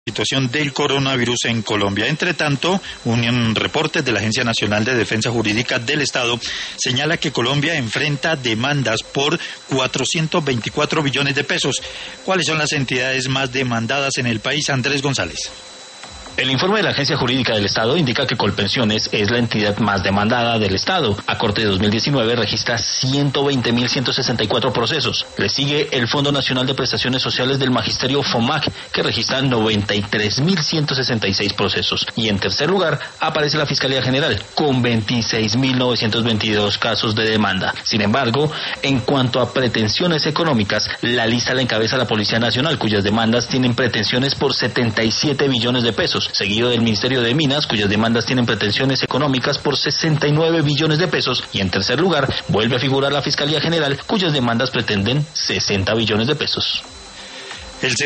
Situación del coronavirus en Colombia. Entre tanto, un reporte de la Agencia Nacional de Defensa Jurídica del Estado señala que Colombia enfrenta demandas por 424 billones de pesos. ¿Cuáles son las entidades más demandadas en el país? Andrés González. El informe de la Agencia Jurídica del Estado indica que Colpensiones es la entidad más demandada del Estado. A corte de 2019 registra 120.164 procesos. Le sigue el Fondo Nacional de Prestaciones Sociales del Magisterio FOMAC, que registra 93.166 procesos. Y en tercer lugar aparece la Fiscalía General, con 26.922 casos de demanda. Sin embargo, en cuanto a pretensiones económicas, la lista la encabeza la Policía Nacional, cuyas demandas tienen pretensiones por 77 billones de pesos. Seguido del Ministerio de Minas, cuyas demandas tienen pretensiones económicas por 69 billones de pesos, y en tercer lugar vuelve a figurar la Fiscalía General, cuyas demandas pretenden 60 billones de pesos.